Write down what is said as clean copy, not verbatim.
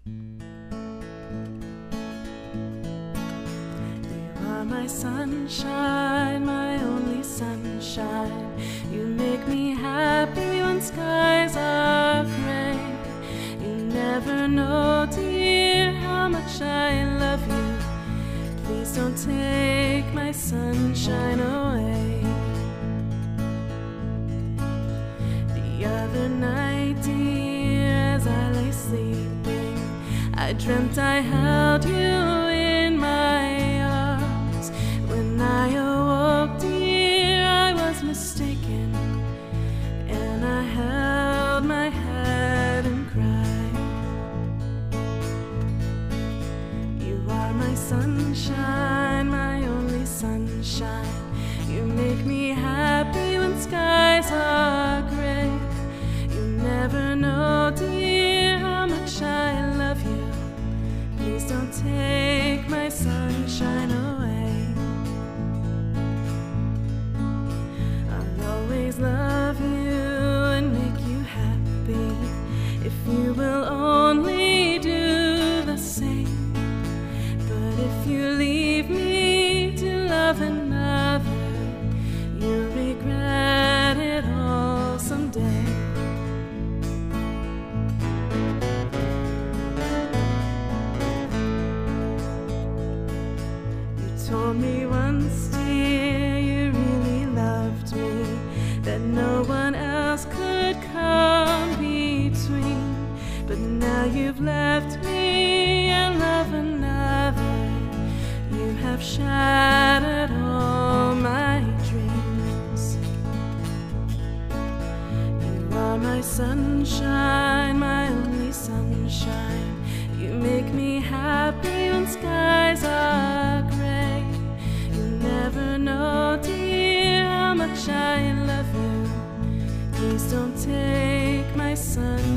My sunshine, my only sunshine. You make me happy when skies are gray. You never know, dear, how much I love you. Please don't take my sunshine away. The other night, dear, as I lay sleeping, I dreamt I held you in my arms. When I awoke, dear, I was mistaken, and I held my head and cried. You are my sunshine, my only sunshine. You make me happy when skies are gray. You never know, dear, how much I love you. Please don't take my sunshine away. I'll always love you and make you happy if you will only do the same. But if you leave me to love another, you'll regret it all someday. Told me once, dear, you really loved me, that no one else could come between. But now you've left me and love another. You have shattered all my dreams. You are my sunshine, my only sunshine. You make me happy when skies are gray. You never know, dear, how much I love you. Please don't take my sunshine